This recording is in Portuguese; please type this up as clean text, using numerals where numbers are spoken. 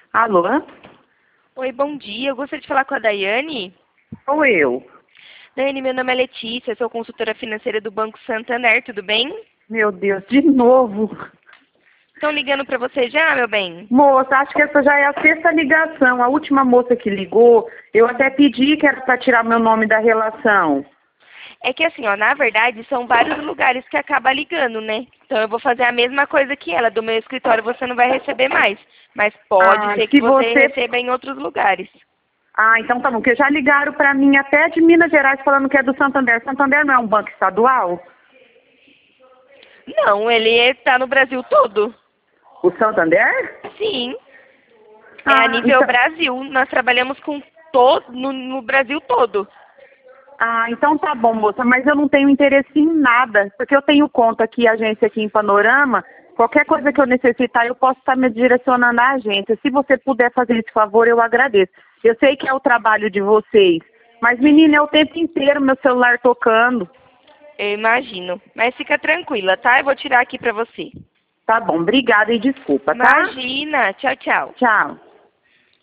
Alô? Oi, bom dia. Eu gostaria de falar com a Daiane. Sou eu. Daiane, meu nome é Letícia, sou consultora financeira do Banco Santander, tudo bem? Meu Deus, de novo. Estão ligando para você já, meu bem? Moça, acho que essa já é a sexta ligação. A última moça que ligou, eu até pedi que era para tirar meu nome da relação. É que assim, ó, na verdade, são vários lugares que acaba ligando, né? Então eu vou fazer a mesma coisa que ela. Do meu escritório você não vai receber mais. Mas pode Ah, ser que se você você... receba em outros lugares. Ah, então tá bom, porque já ligaram para mim até de Minas Gerais falando que é do Santander. Santander não é um banco estadual? Não, ele está no Brasil todo. O Santander? Sim. É a Ah, nível então... Brasil. Nós trabalhamos com todo no Brasil todo. Ah, então tá bom, moça, mas eu não tenho interesse em nada, porque eu tenho conta aqui, agência aqui em Panorama, qualquer coisa que eu necessitar, eu posso estar me direcionando à agência. Se você puder fazer esse favor, eu agradeço. Eu sei que é o trabalho de vocês, mas menina, é o tempo inteiro meu celular tocando. Eu imagino. Mas fica tranquila, tá? Eu vou tirar aqui pra você. Tá bom, obrigada e desculpa, tá? Imagina. Tchau, tchau. Tchau.